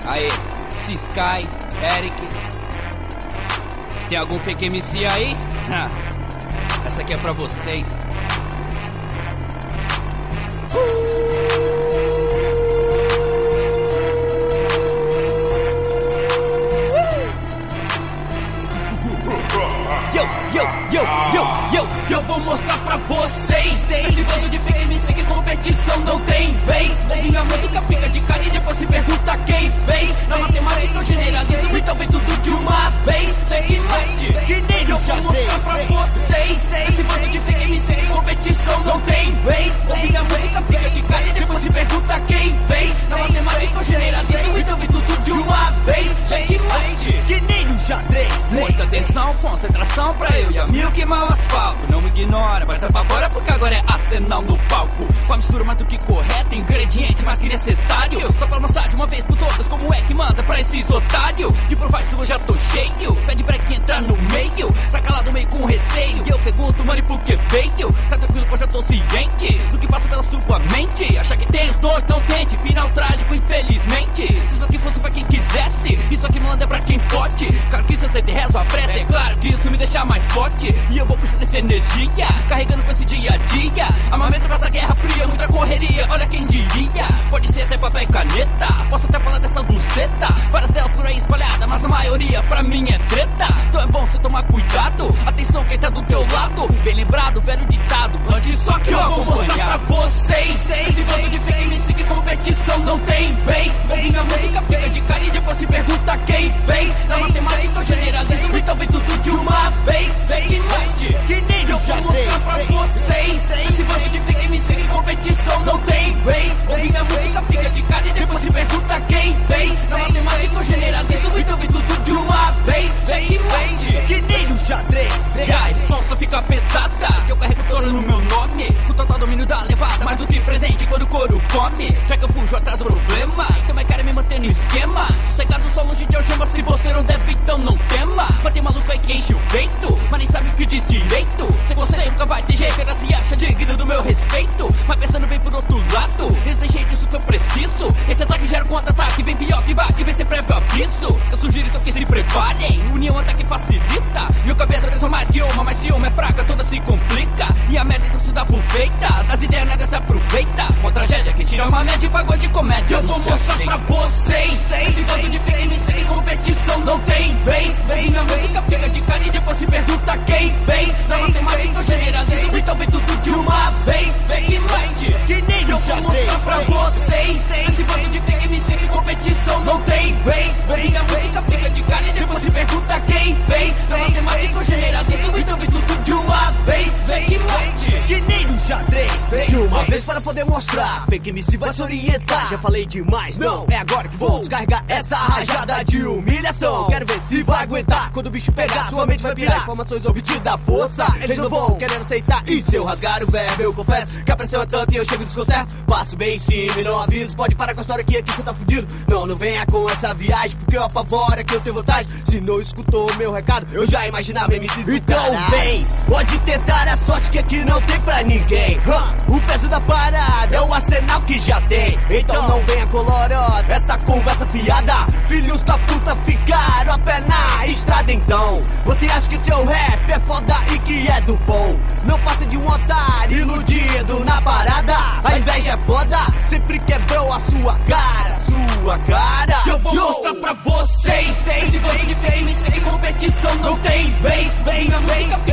Aê, Sky, Eric. Tem algum fake MC aí? Essa aqui é pra vocês. Eu vou mostrar pra vocês. Esse bando de fake MC que competição não tem vez. Ouvindo a música fica de cara e depois se pergunta quem fez. Na matemática eu generalizo, então vem tudo de uma vez. Checkmate, que nem eu vou mostrar pra vocês. Esse bando de fake MC que competição não tem vez. Ouvindo a música fica de cara e depois se pergunta quem fez. Na matemática eu generalizo, então vem tudo de uma vez. Checkmate, que nem no xadrez. Muita atenção, concentração pra eu e a Mil queimar o asfalto. Não me ignora, vai se apavora porque agora é arsenal no palco. Com a mistura mais do que correta, ingrediente mais que necessário. Só pra mostrar de uma vez por todas como é que manda pra esses otários. De provar isso eu já tô cheio, pede break entrar no meio. Pra calar do meio com receio, e eu pergunto, mano, e por que veio? Tá tranquilo que eu já tô ciente do que passa pela sua mente. Achar que tem os dois, então tente, final trágico infelizmente. Se isso aqui fosse pra quem quisesse, isso aqui manda é pra quem pode. Claro que isso eu sei, rezo a pressa, é claro que isso me deixa mais forte. E eu vou puxando essa energia, carregando com esse dia a dia. Armamento pra essa guerra fria, muita correria, olha quem diria. Pode ser até papel e caneta, posso até falar dessa buceta. Várias delas por aí espalhadas, mas a maioria pra mim é treta. Então é bom você tomar cuidado, atenção quem tá do teu lado. Bem lembrado, velho ditado, antes só que eu vou mostrar pra vocês. Esse bando de fake MC que competição não tem vez. Ouvindo a música fica de cara e depois se pergunta quem fez. Na matemática eu generalizo, então vem tudo de uma vez. Checkmate, que nem eu vou mostrar pra vocês. Esse bando de fake MC que competição não tem vez. Ouvindo a música fica de cara e depois se pergunta quem fez. Na matemática eu generalizo, então vem tudo de uma vez. Checkmate, que nem no xadrez. E a responsa fica pesada, eu carrego touro no meu nome. Com total domínio da levada, mais do que presente quando o couro come. Já que eu fujo atrás do problema, então é cara me manter no esquema. Sossegado só longe de algema, se você não deve então não tema. Mas tem maluco aí que enche o peito, mas nem sabe o que diz direito. Se você nunca vai ter jeito, ela se acha digno do meu respeito. Mas pensando bem por outro lado, eles têm jeito disso que eu preciso. Esse ataque gera um contra-ataque, bem pior que baque, vem ser prévio aviso. Eu sugiro então que se preparem, união ataque facilita. Meu cabeça pensa mais que uma, mas se uma é fraca, toda se complica. E a média então se dá por feita, das ideias nada se aproveita. Uma tragédia que tira uma média e pagou de comédia. Eu vou mostrar pra vocês. Esse bando de fake MC em competição não tem vez. Vem na música fica de cara e depois se pergunta quem fez. Na matemática eu generalizo, então vem tudo de uma vez. Checkmate, que nem eu vou mostrar pra vocês. Esse bando de fake MC em competição não tem vez. Vem na música fica de cara e depois se pergunta quem fez. Na matemática eu generalizo, então vem tudo de uma vez. Checkmate, que nem no xadrez. De uma vez para poder mostrar, fake MC vai se orientar. Já falei demais, não, é agora que vou descarregar essa rajada de humilhação. Quero ver se vai aguentar, quando o bicho pegar, sua mente vai pirar. Informações obtidas, força, eles não vão querendo aceitar. E se eu rasgar o verbo, eu confesso que a pressão é tanta e eu chego e desconcerto. Passo bem em cima e não aviso, pode parar com a história que aqui cê tá fudido. Não venha com essa viagem, porque eu apavoro é que eu tenho vontade. Se não escutou o meu recado, eu já imaginava MC do então caralho. Vem, pode tentar a sorte que aqui não tem pra ninguém. O peso da parada é o arsenal que já tem. Então não venha colorado, essa conversa fiada. Filhos da puta ficaram a pé na estrada então. Você acha que seu rap é foda e que é do bom? Não passa de um otário iludido na parada. A inveja é foda, sempre quebrou a sua cara. Eu vou mostrar pra vocês. Esse bando de fake MC em competição não tem vez. Vem na música